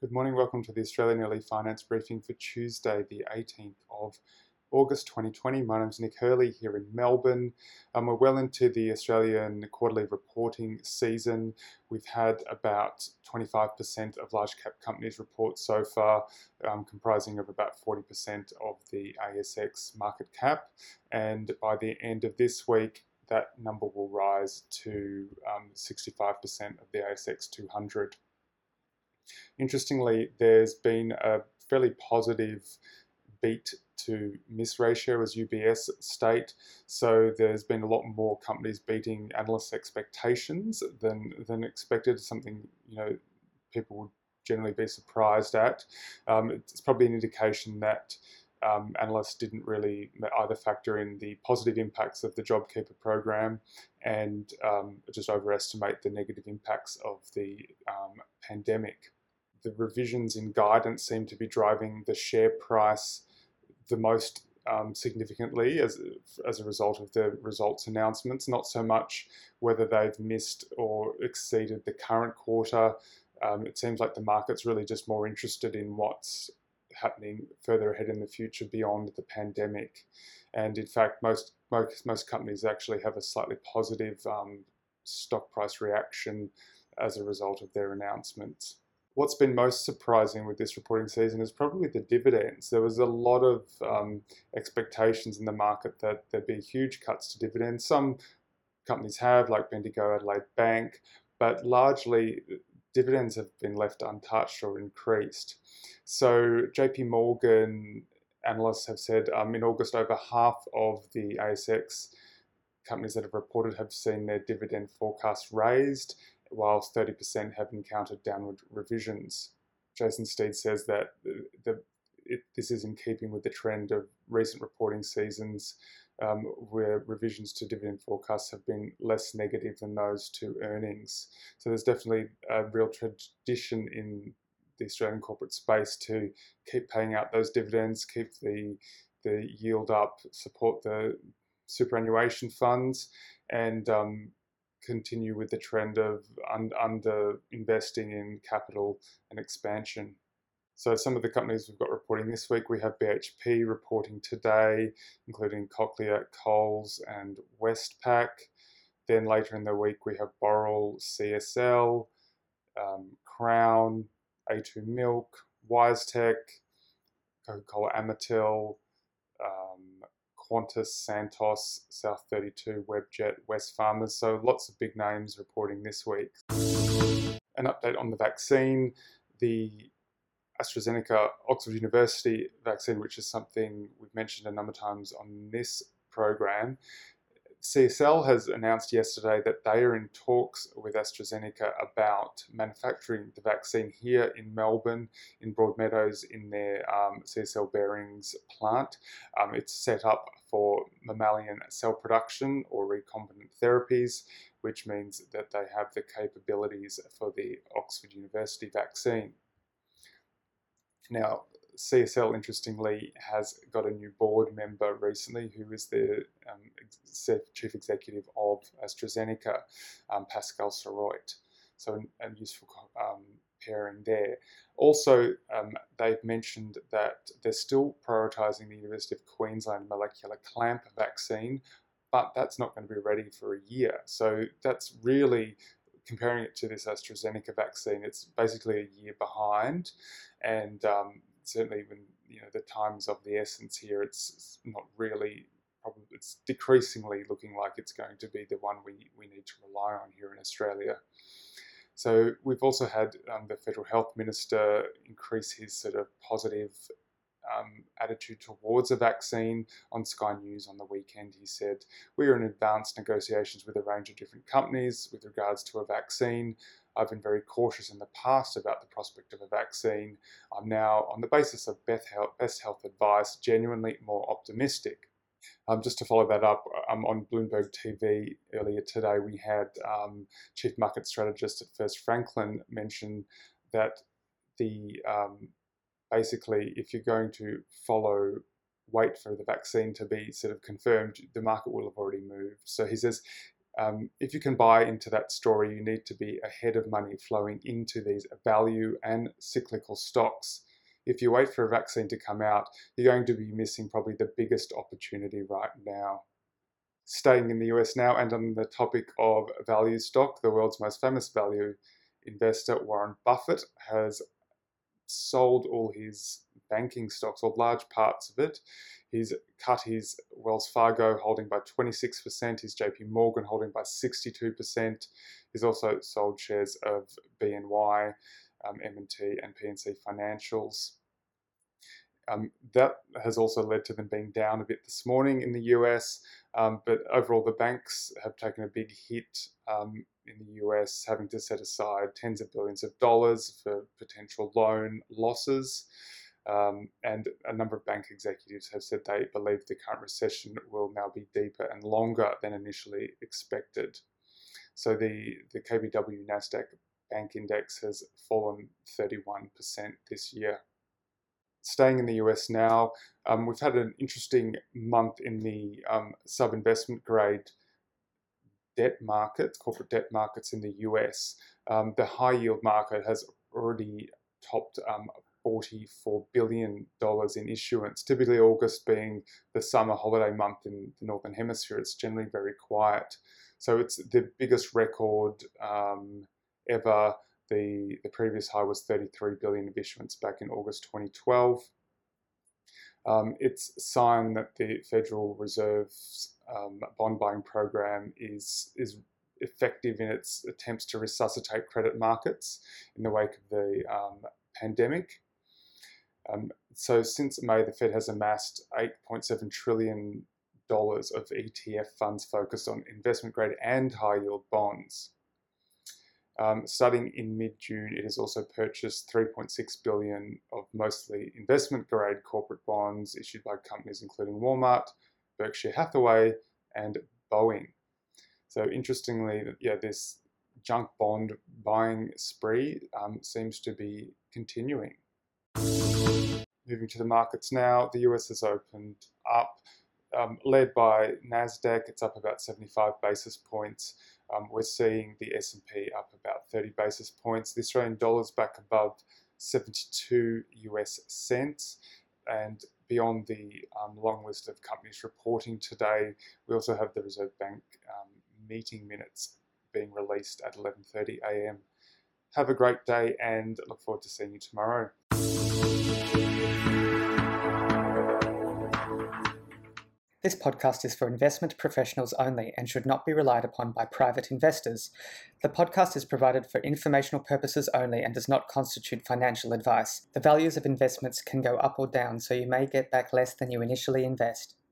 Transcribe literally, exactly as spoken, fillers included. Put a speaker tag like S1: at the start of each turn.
S1: Good morning, welcome to the Australian Early Finance Briefing for Tuesday, the eighteenth of August twenty twenty. My name is Nick Hurley here in Melbourne. Um, we're well into the Australian quarterly reporting season. We've had about twenty-five percent of large cap companies report so far, um, comprising of about forty percent of the A S X market cap. And by the end of this week, that number will rise to um, sixty-five percent of the A S X two hundred. Interestingly, there's been a fairly positive beat to miss ratio, as U B S state. So there's been a lot more companies beating analysts' expectations than than expected. Something you know people would generally be surprised at. Um, it's probably an indication that um, analysts didn't really either factor in the positive impacts of the JobKeeper program and um, just overestimate the negative impacts of the um, pandemic. The revisions in guidance seem to be driving the share price the most um, significantly as, as a result of the results announcements, not so much whether they've missed or exceeded the current quarter. Um, it seems like the market's really just more interested in what's happening further ahead in the future beyond the pandemic. And in fact, most, most, most companies actually have a slightly positive um, stock price reaction as a result of their announcements. What's been most surprising with this reporting season is probably the dividends. There was a lot of um, expectations in the market that there'd be huge cuts to dividends. Some companies have, like Bendigo Adelaide Bank, but largely dividends have been left untouched or increased. So J P Morgan analysts have said um, in August over half of the A S X companies that have reported have seen their dividend forecasts raised, whilst thirty percent have encountered downward revisions. Jason Steed says that the, the, it, this is in keeping with the trend of recent reporting seasons um, where revisions to dividend forecasts have been less negative than those to earnings. So there's definitely a real tradition in the Australian corporate space to keep paying out those dividends, keep the, the yield up, support the superannuation funds, and um, continue with the trend of un under investing in capital and expansion. So some of the companies we've got reporting this week, we have B H P reporting today, including Cochlear, Coles and Westpac. Then later in the week, we have Boral, C S L, um, Crown, A two Milk, WiseTech, Coca-Cola Amatil, um, Qantas, Santos, South thirty-two, Webjet, Wesfarmers. So lots of big names reporting this week. An update on the vaccine. The AstraZeneca Oxford University vaccine, which is something we've mentioned a number of times on this program. C S L has announced yesterday that they are in talks with AstraZeneca about manufacturing the vaccine here in Melbourne, in Broadmeadows, in their um, C S L Bearings plant. Um, it's set up for mammalian cell production or recombinant therapies, which means that they have the capabilities for the Oxford University vaccine. Now, C S L, interestingly, has got a new board member recently who is the um, chief executive of AstraZeneca, um, Pascal Soriot. So a useful um, pairing there. Also, um, they've mentioned that they're still prioritising the University of Queensland molecular clamp vaccine, but that's not going to be ready for a year. So that's really, comparing it to this AstraZeneca vaccine, it's basically a year behind. And um, certainly when you know the time's of the essence here, it's not really, probably it's decreasingly looking like it's going to be the one we, we need to rely on here in Australia. So we've also had um, the Federal Health Minister increase his sort of positive um, attitude towards a vaccine. On Sky News on the weekend, he said, "We are in advanced negotiations with a range of different companies with regards to a vaccine. I've been very cautious in the past about the prospect of a vaccine. I'm now, on the basis of best health, best health advice, genuinely more optimistic." Um, just to follow that up, um, on Bloomberg T V earlier today, we had um, Chief Market Strategist at First Franklin mention that the um, basically, if you're going to follow, wait for the vaccine to be sort of confirmed, the market will have already moved. So he says, Um, if you can buy into that story, you need to be ahead of money flowing into these value and cyclical stocks. If you wait for a vaccine to come out, you're going to be missing probably the biggest opportunity right now. Staying in the U S now, and on the topic of value stock, the world's most famous value investor, Warren Buffett, has sold all his banking stocks, or large parts of it. He's cut his Wells Fargo holding by twenty-six percent, his J P Morgan holding by sixty-two percent. He's also sold shares of B N Y, um, M and T and P N C Financials. Um, that has also led to them being down a bit this morning in the U S, um, but overall the banks have taken a big hit um, in the U S, having to set aside tens of billions of dollars for potential loan losses. Um, and a number of bank executives have said they believe the current recession will now be deeper and longer than initially expected. So the, the K B W Nasdaq Bank Index has fallen thirty-one percent this year. Staying in the U S now, um, we've had an interesting month in the um, sub-investment grade debt markets, corporate debt markets in the U S. Um, the high yield market has already topped um, forty-four billion dollars in issuance. Typically August being the summer holiday month in the Northern Hemisphere, it's generally very quiet. So it's the biggest record um, ever. The, the previous high was thirty-three billion dollars of issuance back in August twenty twelve. Um, it's a sign that the Federal Reserve's um, bond buying program is, is effective in its attempts to resuscitate credit markets in the wake of the um, pandemic. Um, so since May, the Fed has amassed eight point seven trillion dollars of E T F funds focused on investment grade and high yield bonds. Um, starting in mid-June, it has also purchased three point six billion dollars of mostly investment-grade corporate bonds issued by companies including Walmart, Berkshire Hathaway, and Boeing. So interestingly, yeah, this junk bond buying spree um, seems to be continuing. Moving to the markets now, the U S has opened up, um, led by Nasdaq. It's up about seventy-five basis points. Um, we're seeing the S and P up about thirty basis points. The Australian dollar's back above seventy-two U S cents. And beyond the um, long list of companies reporting today, we also have the Reserve Bank um, meeting minutes being released at eleven thirty a m Have a great day and look forward to seeing you tomorrow.
S2: This podcast is for investment professionals only and should not be relied upon by private investors. The podcast is provided for informational purposes only and does not constitute financial advice. The values of investments can go up or down, so you may get back less than you initially invest.